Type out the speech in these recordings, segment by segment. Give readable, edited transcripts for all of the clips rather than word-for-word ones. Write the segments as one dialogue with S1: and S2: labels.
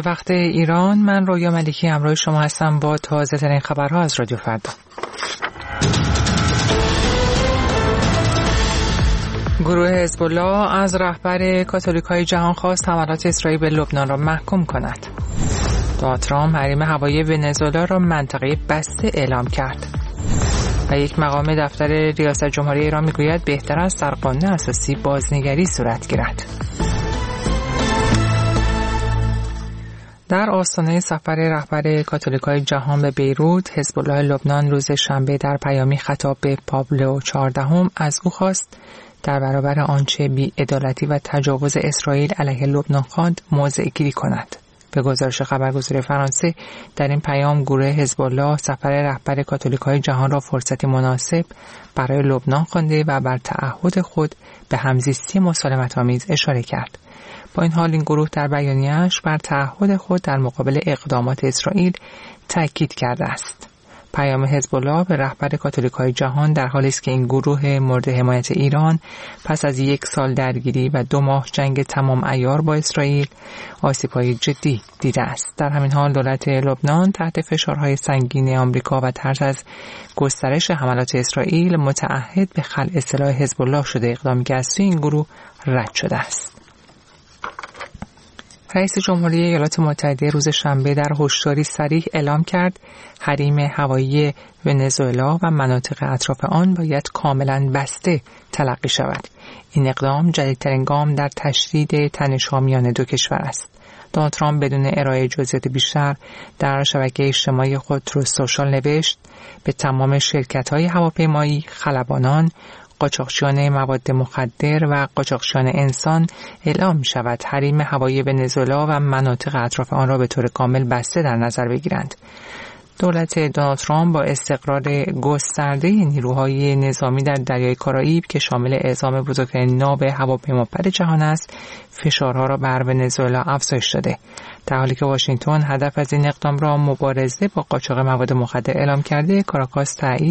S1: وقت ایران، من رویا ملیکی همراه شما هستم با تازه ترین خبرها از رادیو فردا. گروه حزب الله از رهبر کاتولیک‌های جهان خواست حملات اسرائیل به لبنان را محکوم کند. دونالد ترامپ حریم هوایی ونزوئلا را منطقه بسته اعلام کرد. و یک مقام دفتر ریاست جمهوری ایران میگوید بهتر است در قانون اساسی بازنگری صورت گیرد. در آستانه سفر رهبر کاتولیک‌های جهان به بیروت، حزب الله لبنان روز شنبه در پیامی خطاب به پابلو 14 از او خواست در برابر آنچه بی‌عدالتی و تجاوز اسرائیل علیه لبنان خواند موضع گیری کند. به گزارش خبرگزاری فرانسه، در این پیام گروه حزب الله سفر رهبر کاتولیک‌های جهان را فرصتی مناسب برای لبنان خوانده و بر تعهد خود به همزیستی مسالمت‌آمیز اشاره کرد. با این حال این گروه در بیانیه‌اش بر تعهد خود در مقابل اقدامات اسرائیل تاکید کرده است. پیام حزب الله به رهبر کاتولیک‌های جهان در حالی است که این گروه مورد حمایت ایران پس از 1 سال درگیری و 2 ماه جنگ تمام عیار با اسرائیل آسیب‌های جدی دیده است. در همین حال دولت لبنان تحت فشارهای سنگین آمریکا و ترس از گسترش حملات اسرائیل متعهد به خلع سلاح حزب الله شده، اقدامی که از سوی این گروه رد شده است. رئیس جمهوری ایالات متحده روز شنبه در هشداری صریح اعلام کرد حریم هوایی ونزوئلا و مناطق اطراف آن باید کاملا بسته تلقی شود. این اقدام جدیدترین گام در تشدید تنش‌ها میان دو کشور است. دونالد ترامپ بدون ارائه جزئیات بیشتر در شبکه اجتماعی خود تروث سوشال نوشت به تمام شرکت‌های هواپیمایی، خلبانان، قاچاقچیان مواد مخدر و قاچاقچیان انسان اعلام می شود حریم هوایی ونزوئلا و مناطق اطراف آن را به طور کامل بسته در نظر بگیرند. دولت دونالد ترامپ با استقرار گسترده نیروهای نظامی در دریای کارائیب که شامل اعزام بزرگترین ناو هواپیمابر جهان است، فشارها را بر ونزوئلا افزایش داده. در حالی که واشنگتن هدف از این اقدام را مبارزه با قاچاق مواد مخدر اعلام کرده، کاراکاس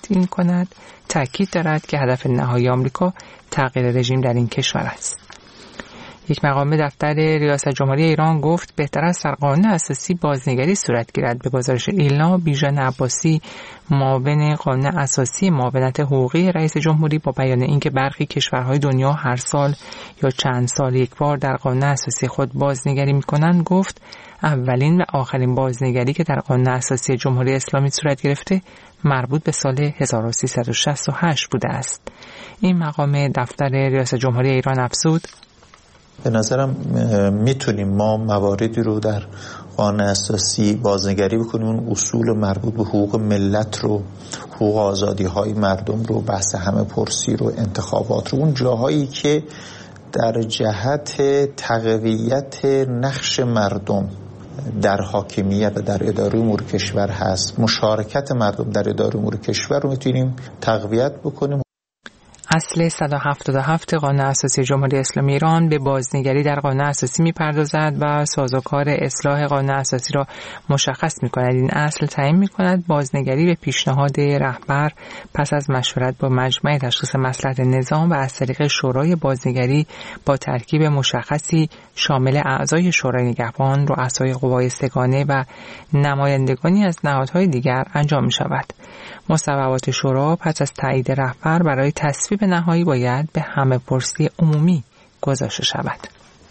S1: تأکید دارد که هدف نهایی آمریکا تغییر رژیم در این کشور است. یک مقام دفتر ریاست جمهوری ایران گفت بهتر است در قانون اساسی بازنگری صورت گیرد. به گزارش ایلنا، بیژن عباسی، معاون قانون اساسی معاونت حقوقی رئیس جمهوری، با بیان اینکه برخی کشورهای دنیا هر سال یا چند سال یک بار در قانون اساسی خود بازنگری می‌کنند، گفت اولین و آخرین بازنگری که در قانون اساسی جمهوری اسلامی صورت گرفته مربوط به سال 1368 بوده است. این مقام دفتر ریاست جمهوری ایران افزود:
S2: به نظرم میتونیم ما مواردی رو در قانون اساسی بازنگری بکنیم، اون اصول مربوط به حقوق ملت رو، حقوق آزادی های مردم رو، بحث همه پرسی رو، انتخابات رو، اون جاهایی که در جهت تقویت نقش مردم در حاکمیت و در اداره امور کشور هست، مشارکت مردم در اداره امور کشور رو میتونیم تقویت بکنیم.
S1: اصل 177 قانون اساسی جمهوری اسلامی ایران به بازنگری در قانون اساسی می‌پردازد و سازوکار اصلاح قانون اساسی را مشخص می‌کند. این اصل تعیین می‌کند بازنگری به پیشنهاد رهبر پس از مشورت با مجمع تشخیص مصلحت نظام و از طریق شورای بازنگری با ترکیب مشخصی شامل اعضای شورای نگهبان، رؤسای قوای سگانه و نمایندگانی از نهادهای دیگر انجام می‌شود. مصوبات شورا پس از تایید رهبر برای تصویب نهایی باید به همه پرسی عمومی گذاشته شود.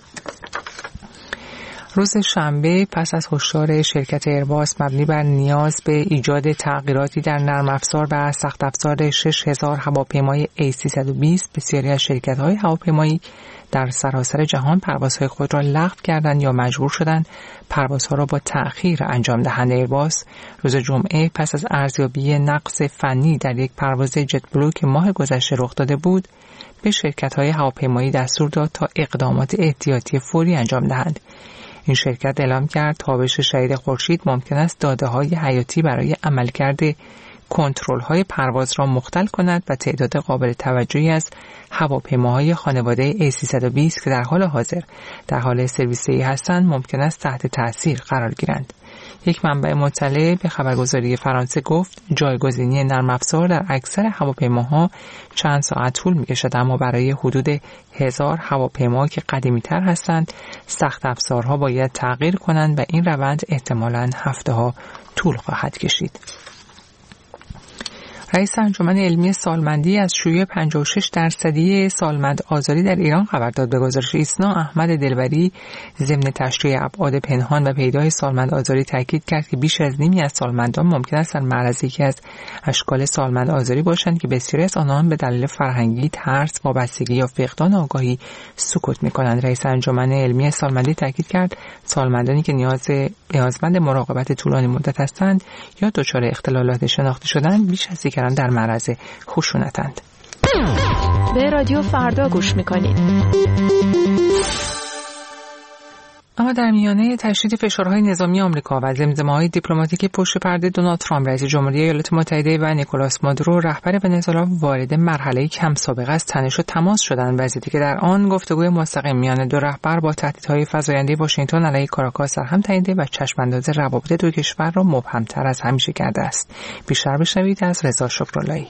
S1: روز شنبه پس از هشدار شرکت ایرباس مبنی بر نیاز به ایجاد تغییراتی در نرم افزار و سخت افزار 6000 هواپیمای A320، بسیاری از شرکت‌های هواپیمایی در سراسر جهان پروازهای خود را لغو کردند یا مجبور شدند پروازها را با تأخیر انجام دهند. ایرباس روز جمعه پس از ارزیابی نقص فنی در یک پرواز جت بلو که ماه گذشته رخ داده بود، به شرکت‌های هواپیمایی دستور داد تا اقدامات احتیاطی فوری انجام دهند. این شرکت اعلام کرد تابش شدید خورشید ممکن است داده‌های حیاتی برای عملکرد کنترل‌های پرواز را مختل کند و تعداد قابل توجهی از هواپیماهای خانواده A320 که در حال حاضر در حال سرویس‌دهی هستند ممکن است تحت تأثیر قرار گیرند. یک منبع مطلع به خبرگزاری فرانسه گفت جایگزینی نرم افزار در اکثر هواپیماها چند ساعت طول می‌کشد، اما برای حدود 1000 هواپیما که قدیمی‌تر هستند سخت افزارها باید تغییر کنند و این روند احتمالاً هفته‌ها طول خواهد کشید. رئیس انجمن علمی سالمندی از شیوع 56% سالمند آزاری در ایران خبر داد. به گزارش ایسنا، احمد دلبری ضمن تشریح ابعاد پنهان و پیدای سالمند آزاری تاکید کرد که بیش از نیمی از سالمندان ممکن است در معرض یکی از اشکال سالمند آزاری باشند که بسیاری از آنان به دلیل فرهنگی، ترس، وابستگی یا فقدان آگاهی سکوت می‌کنند. رئیس انجمن علمی سالمندی تاکید کرد سالمندانی که نیازمند مراقبت طولانی مدت هستند یا دچار اختلالات شناخته شدند بیش از دیگران در معرض خشونتند.
S3: به رادیو فردا گوش میکنید.
S1: اما در میانه تشدید فشارهای نظامی آمریکا و زمزمه‌های دیپلماتیک پشت پرده، دونالد ترامپ رئیس جمهوری ایالات متحده و نیکولاس مادورو رهبر ونزوئلا وارد مرحله کم سابقه از تنش و تماس شدند، وضعیتی که در آن گفتگوی مستقیم میان دو رهبر با تهدیدهای فزاینده واشنگتن علیه کاراکاس در هم تنیده و چشم‌انداز روابط دو کشور را مبهم‌تر از همیشه کرده است. بیشتر بشنوید از رضا شکراللهی.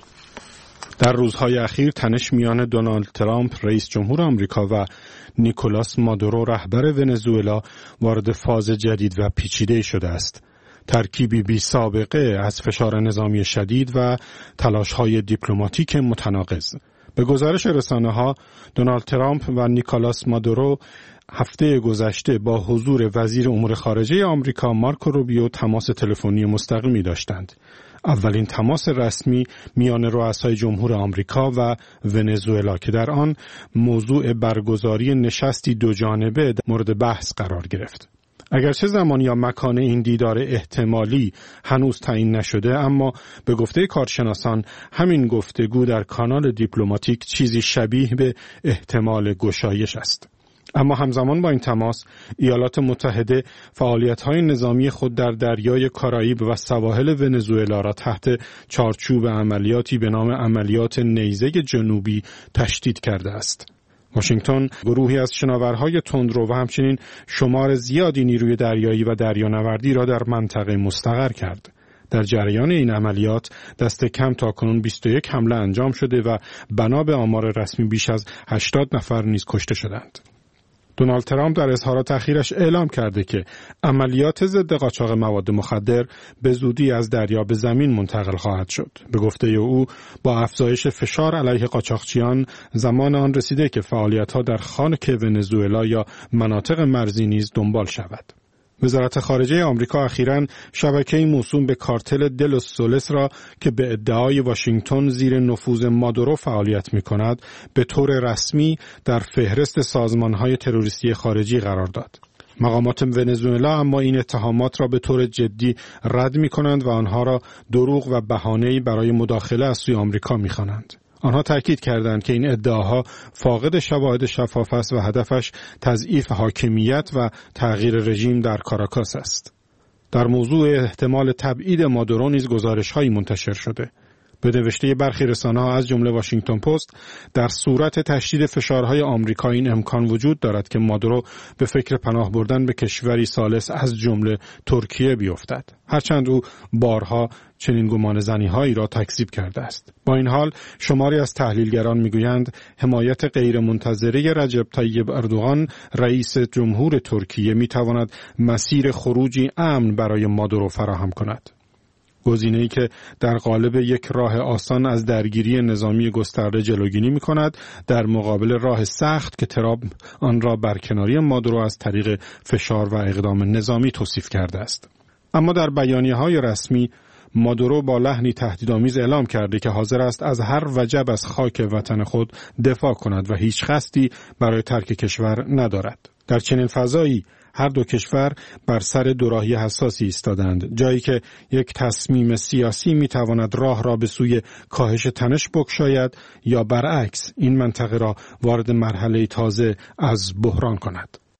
S4: در روزهای اخیر تنش میان دونالد ترامپ رئیس جمهور آمریکا و نیکولاس مادورو رهبر ونزوئلا وارد فاز جدید و پیچیده شده است. ترکیبی بی سابقه از فشار نظامی شدید و تلاش‌های دیپلماتیک متناقض. به گزارش رسانه‌ها، دونالد ترامپ و نیکولاس مادورو هفته گذشته با حضور وزیر امور خارجه آمریکا مارکو روبیو تماس تلفنی مستقیمی داشتند. اولین تماس رسمی میان رؤسای جمهور آمریکا و ونزوئلا که در آن موضوع برگزاری نشستی دو جانبه مورد بحث قرار گرفت. اگرچه زمان یا مکان این دیدار احتمالی هنوز تعیین نشده، اما به گفته کارشناسان همین گفتگو در کانال دیپلماتیک چیزی شبیه به احتمال گشایش است. اما همزمان با این تماس، ایالات متحده فعالیت‌های نظامی خود در دریای کارائیب و سواحل ونزوئلا را تحت چارچوب عملیاتی به نام عملیات نیزه جنوبی تشدید کرده است. واشنگتن گروهی از شناورهای تندرو و همچنین شمار زیادی نیروی دریایی و دریانوردی را در منطقه مستقر کرد. در جریان این عملیات دست کم تاکنون 21 حمله انجام شده و بنا به آمار رسمی بیش از 80 نفر نیز کشته شدند. دونالد ترامپ در اظهارات اخیرش اعلام کرده که عملیات ضد قاچاق مواد مخدر به زودی از دریا به زمین منتقل خواهد شد. به گفته او با افزایش فشار علیه قاچاقچیان زمان آن رسیده که فعالیت‌ها در خاک ونزوئلا یا مناطق مرزی نیز دنبال شود. وزارت خارجه آمریکا اخیراً شبکه‌ای موسوم به کارتل دلوس سولس را که به ادعای واشنگتن زیر نفوذ مادورو فعالیت می‌کند به طور رسمی در فهرست سازمان‌های تروریستی خارجی قرار داد. مقامات ونزوئلا اما این اتهامات را به طور جدی رد می‌کنند و آنها را دروغ و بهانه‌ای برای مداخله از سوی آمریکا می‌خوانند. آنها تاکید کردند که این ادعاها فاقد شواهد شفاف است و هدفش تضعیف حاکمیت و تغییر رژیم در کاراکاس است. در موضوع احتمال تبعید مادورو نیز گزارش‌هایی منتشر شده. به نوشته برخی رسانه‌ها از جمله واشنگتن پست، در صورت تشدید فشارهای آمریکا این امکان وجود دارد که مادورو به فکر پناه بردن به کشوری ثالث از جمله ترکیه بیفتد، هرچند او بارها چنین گمانه‌زنی‌هایی را تکذیب کرده است. با این حال شماری از تحلیلگران می‌گویند حمایت غیرمنتظره رجب طیب اردوغان رئیس جمهور ترکیه می‌تواند مسیر خروجی امن برای مادورو فراهم کند. گزینه‌ای که در قالب یک راه آسان از درگیری نظامی گسترده جلوگیری می‌کند، در مقابل راه سخت که ترامپ آن را برکناری مادورو از طریق فشار و اقدام نظامی توصیف کرده است. اما در بیانیه‌های رسمی مادورو با لحنی تهدیدآمیز اعلام کرده که حاضر است از هر وجب از خاک وطن خود دفاع کند و هیچ قصدی برای ترک کشور ندارد. در چنین فضایی هر دو کشور بر سر دوراهی حساسی ایستادند، جایی که یک تصمیم سیاسی میتواند راه را به سوی کاهش تنش بگشاید یا برعکس این منطقه را وارد مرحله تازه از بحران کند.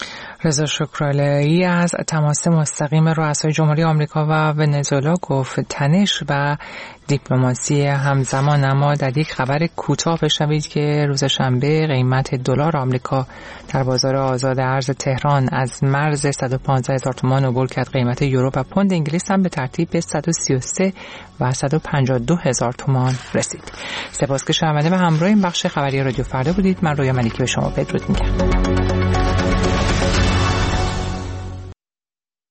S1: رضا شکرالایی از تماس مستقیم رؤسای جمهوری آمریکا و ونزوئلا گفت تنش و دیپلماسی همزمان. اما در یک خبر کوتاه بشنوید که روز شنبه قیمت دلار آمریکا در بازار آزاد ارز تهران از مرز 115,000 تومان عبور کرد. قیمت یورو و پوند انگلیس هم به ترتیب به 133 و 152,000 تومان رسید. سپاس که شنونده و همراه این بخش خبری رادیو فردا بودید. من رویا ملیکی به شما بدرود میگم.